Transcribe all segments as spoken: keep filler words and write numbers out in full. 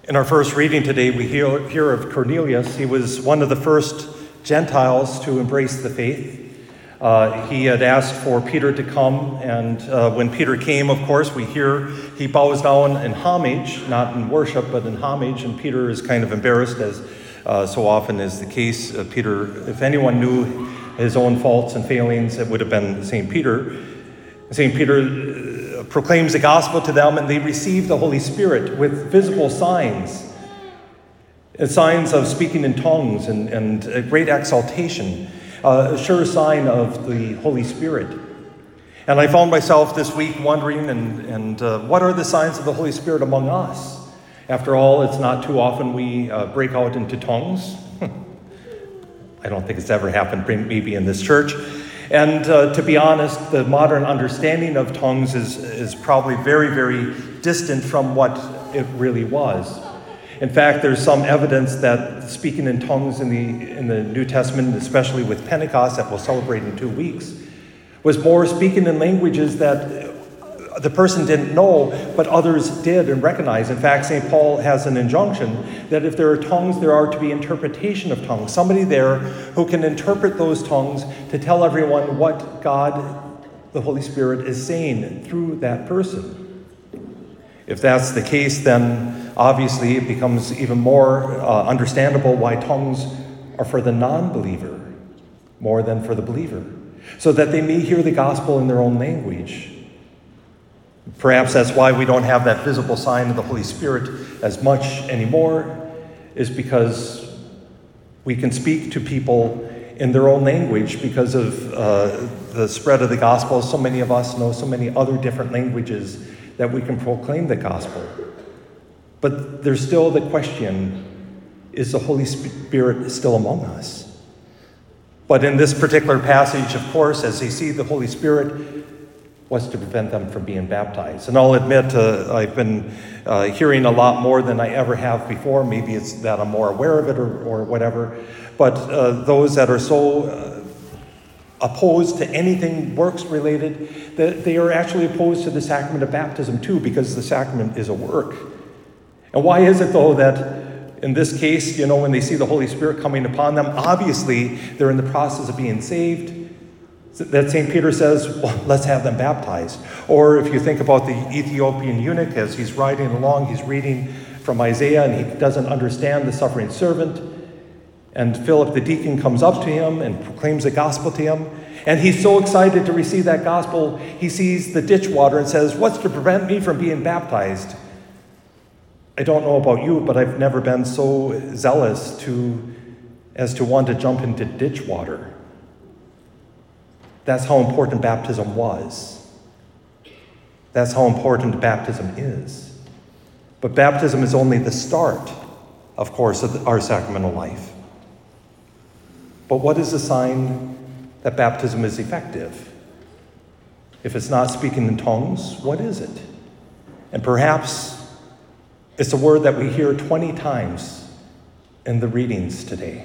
In our first reading today, we hear, hear of Cornelius. He was one of the first Gentiles to embrace the faith. Uh, he had asked for Peter to come, and uh, when Peter came, of course, we hear he bows down in homage, not in worship, but in homage, and Peter is kind of embarrassed, as uh, so often is the case. Uh, Peter, if anyone knew his own faults and failings, it would have been Saint Peter. Saint Peter uh, proclaims the gospel to them, and they receive the Holy Spirit with visible signs, signs of speaking in tongues and, and a great exaltation. Uh, a sure sign of the Holy Spirit. And I found myself this week wondering, and, and uh, what are the signs of the Holy Spirit among us? After all, it's not too often we uh, break out into tongues. I don't think it's ever happened, maybe in this church. And uh, to be honest, the modern understanding of tongues is, is probably very, very distant from what it really was. In fact, there's some evidence that speaking in tongues in the in the New Testament, especially with Pentecost that we'll celebrate in two weeks, was more speaking in languages that the person didn't know, but others did and recognized. In fact, Saint Paul has an injunction that if there are tongues, there are to be interpretation of tongues. Somebody there who can interpret those tongues to tell everyone what God, the Holy Spirit, is saying through that person. If that's the case, then obviously, it becomes even more uh, understandable why tongues are for the non-believer more than for the believer, so that they may hear the gospel in their own language. Perhaps that's why we don't have that visible sign of the Holy Spirit as much anymore, is because we can speak to people in their own language because of uh, the spread of the gospel. So many of us know so many other different languages that we can proclaim the gospel. But there's still the question, is the Holy Spirit still among us? But in this particular passage, of course, as they see the Holy Spirit, what's to prevent them from being baptized? And I'll admit, uh, I've been uh, hearing a lot more than I ever have before. Maybe it's that I'm more aware of it or, or whatever. But uh, those that are so uh, opposed to anything works-related, that they are actually opposed to the sacrament of baptism too, because the sacrament is a work. And why is it, though, that in this case, you know, when they see the Holy Spirit coming upon them, obviously they're in the process of being saved, that Saint Peter says, well, let's have them baptized. Or if you think about the Ethiopian eunuch, as he's riding along, he's reading from Isaiah, and he doesn't understand the suffering servant, and Philip the deacon comes up to him and proclaims the gospel to him, and he's so excited to receive that gospel, he sees the ditch water and says, what's to prevent me from being baptized? I don't know about you, but I've never been so zealous to as to want to jump into ditch water. That's how important baptism was. That's how important baptism is. But baptism is only the start, of course, of our sacramental life. But what is the sign that baptism is effective? If it's not speaking in tongues, what is it? And perhaps it's a word that we hear twenty times in the readings today.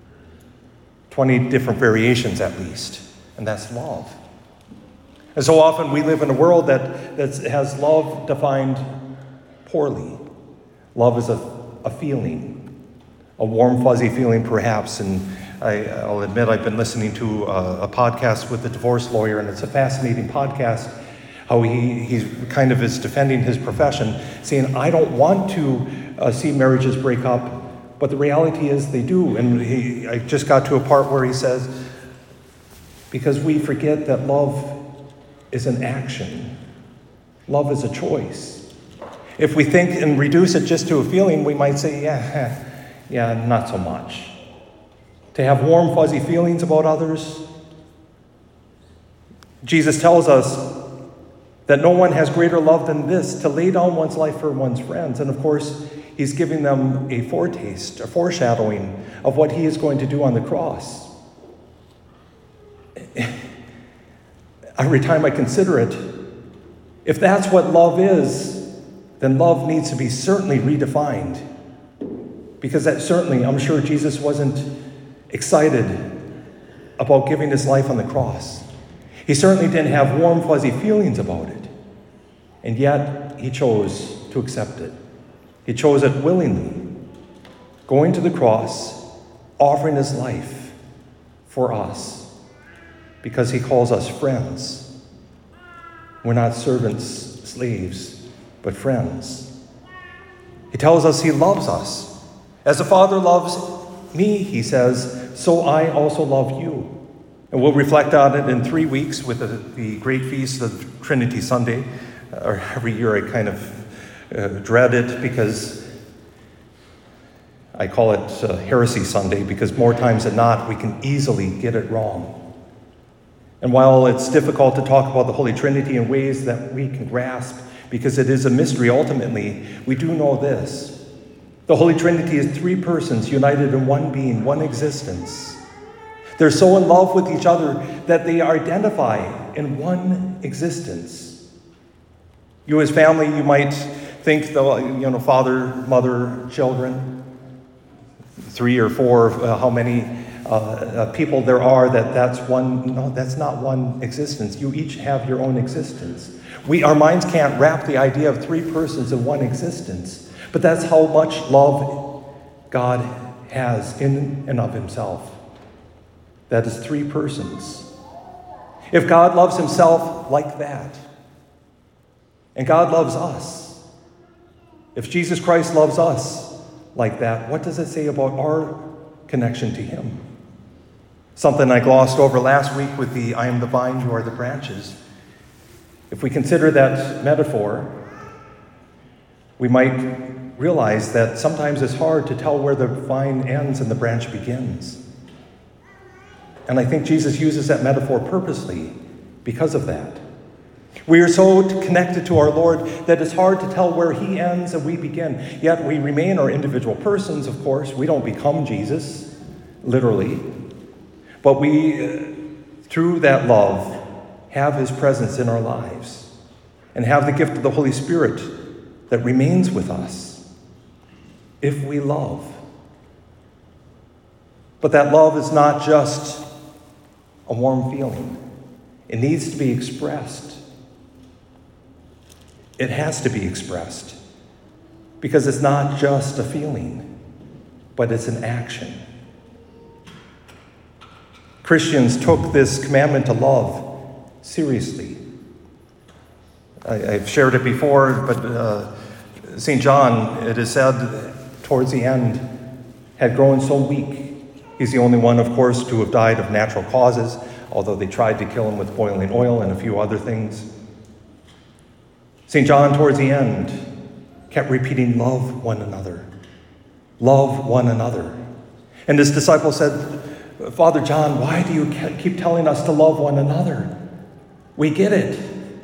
twenty different variations at least, and that's love. And so often we live in a world that, that has love defined poorly. Love is a, a feeling, a warm, fuzzy feeling perhaps. And I, I'll admit I've been listening to a, a podcast with a divorce lawyer, and it's a fascinating podcast. How he he's kind of is defending his profession, saying, I don't want to uh, see marriages break up, but the reality is they do. And he, I just got to a part where he says, because we forget that love is an action. Love is a choice. If we think and reduce it just to a feeling, we might say, yeah, yeah, not so much. To have warm, fuzzy feelings about others. Jesus tells us that no one has greater love than this, to lay down one's life for one's friends. And of course, he's giving them a foretaste, a foreshadowing of what he is going to do on the cross. Every time I consider it, if that's what love is, then love needs to be certainly redefined. Because that certainly, I'm sure Jesus wasn't excited about giving his life on the cross. He certainly didn't have warm, fuzzy feelings about it. And yet, he chose to accept it. He chose it willingly, going to the cross, offering his life for us, because he calls us friends. We're not servants, slaves, but friends. He tells us he loves us. As the Father loves me, he says, so I also love you. And we'll reflect on it in three weeks with the, the great feast of Trinity Sunday. Uh, every year I kind of uh, dread it because I call it uh, Heresy Sunday, because more times than not we can easily get it wrong. And while it's difficult to talk about the Holy Trinity in ways that we can grasp, because it is a mystery ultimately, we do know this. The Holy Trinity is three persons united in one being, one existence. They're so in love with each other that they identify in one existence. You as family, you might think, though, you know, father, mother, children, three or four, uh, how many uh, uh, people there are, that that's one. No, that's not one existence. You each have your own existence. We, our minds can't wrap the idea of three persons in one existence, but that's how much love God has in and of himself. That is three persons. If God loves himself like that, and God loves us, if Jesus Christ loves us like that, what does it say about our connection to him? Something I glossed over last week with the I am the vine, you are the branches. If we consider that metaphor, we might realize that sometimes it's hard to tell where the vine ends and the branch begins. And I think Jesus uses that metaphor purposely because of that. We are so connected to our Lord that it's hard to tell where he ends and we begin. Yet we remain our individual persons, of course. We don't become Jesus, literally. But we, uh, through that love, have his presence in our lives and have the gift of the Holy Spirit that remains with us if we love. But that love is not just a warm feeling. It needs to be expressed. It has to be expressed because it's not just a feeling, but it's an action. Christians took this commandment to love seriously. I, I've shared it before, but uh, Saint John, it is said, towards the end, had grown so weak. He's the only one, of course, to have died of natural causes, although they tried to kill him with boiling oil and a few other things. Saint John, towards the end, kept repeating, love one another. Love one another. And his disciples said, Father John, why do you keep telling us to love one another? We get it.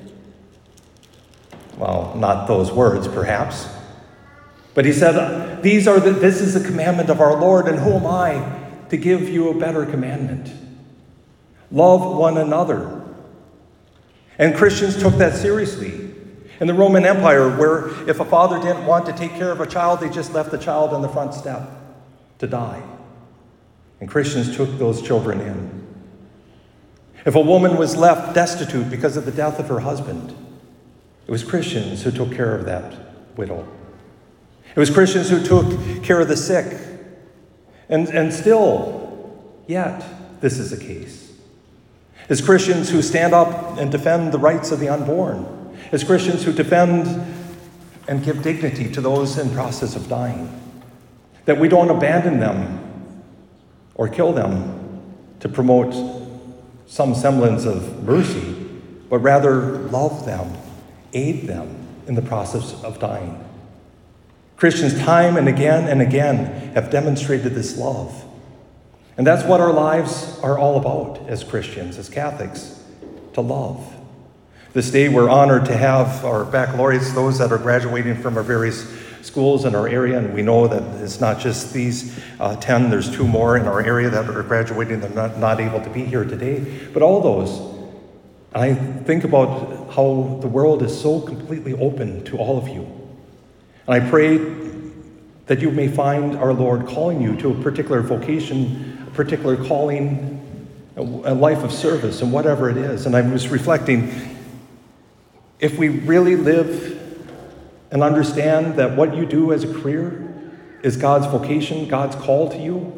Well, not those words, perhaps. But he said, These are the, this is the commandment of our Lord, and who am I to give you a better commandment? Love one another. And Christians took that seriously. In the Roman Empire, where if a father didn't want to take care of a child, they just left the child on the front step to die. And Christians took those children in. If a woman was left destitute because of the death of her husband, it was Christians who took care of that widow. It was Christians who took care of the sick. And, and still, yet, this is the case. It's Christians who stand up and defend the rights of the unborn. It's Christians who defend and give dignity to those in process of dying. That we don't abandon them or kill them to promote some semblance of mercy, but rather love them, aid them in the process of dying. Christians time and again and again have demonstrated this love. And that's what our lives are all about as Christians, as Catholics, to love. This day we're honored to have our baccalaureates, those that are graduating from our various schools in our area, and we know that it's not just these uh, ten, there's two more in our area that are graduating, they're not, not able to be here today, but all those. And I think about how the world is so completely open to all of you. And I pray that you may find our Lord calling you to a particular vocation, a particular calling, a life of service, and whatever it is. And I was reflecting, if we really live and understand that what you do as a career is God's vocation, God's call to you,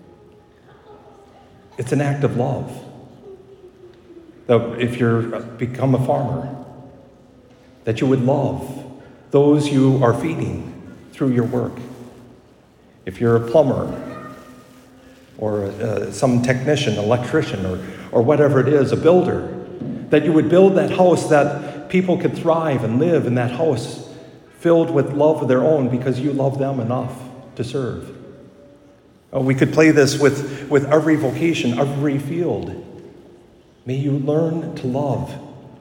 it's an act of love. That if you're become a farmer, that you would love those you are feeding through your work. If you're a plumber or uh, some technician, electrician, or, or whatever it is, a builder, that you would build that house that people could thrive and live in that house filled with love of their own because you love them enough to serve. Uh, we could play this with, with every vocation, every field. May you learn to love.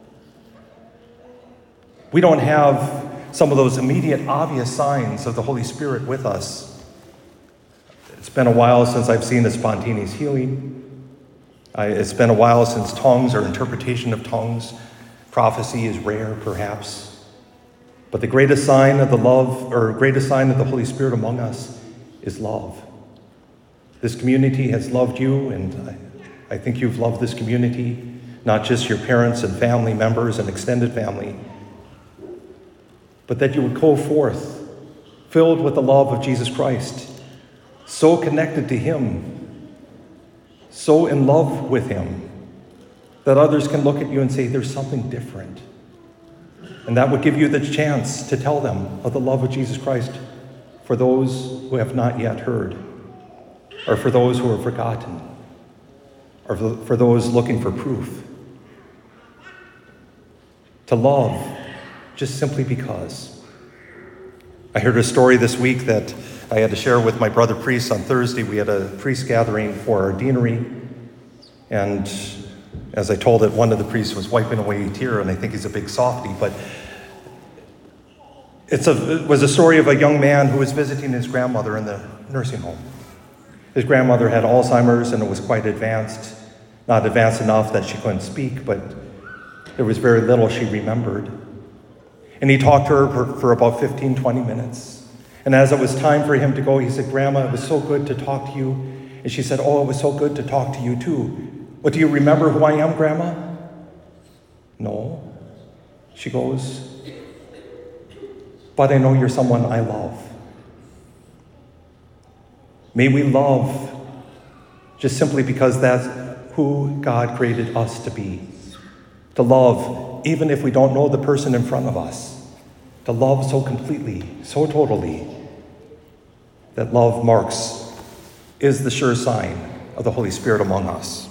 We don't have some of those immediate, obvious signs of the Holy Spirit with us. It's been a while since I've seen a spontaneous healing. I, it's been a while since tongues or interpretation of tongues. Prophecy is rare, perhaps. But the greatest sign of the love, or greatest sign of the Holy Spirit among us is love. This community has loved you, and I, I think you've loved this community, not just your parents and family members and extended family, but that you would go forth filled with the love of Jesus Christ, so connected to him, so in love with him, that others can look at you and say, there's something different. And that would give you the chance to tell them of the love of Jesus Christ for those who have not yet heard, or for those who have forgotten, or for those looking for proof. To love just simply because. I heard a story this week that I had to share with my brother priest on Thursday. We had a priest gathering for our deanery, and as I told it, one of the priests was wiping away a tear, and I think he's a big softie, but it's a, it was a story of a young man who was visiting his grandmother in the nursing home. His grandmother had Alzheimer's, and it was quite advanced, not advanced enough that she couldn't speak, but there was very little she remembered. And he talked to her for, for about fifteen, twenty minutes. And as it was time for him to go, he said, Grandma, it was so good to talk to you. And she said, oh, it was so good to talk to you too. But do you remember who I am, Grandma? No. She goes, but I know you're someone I love. May we love just simply because that's who God created us to be. To love even if we don't know the person in front of us. To love so completely, so totally, that love marks, is the sure sign of the Holy Spirit among us.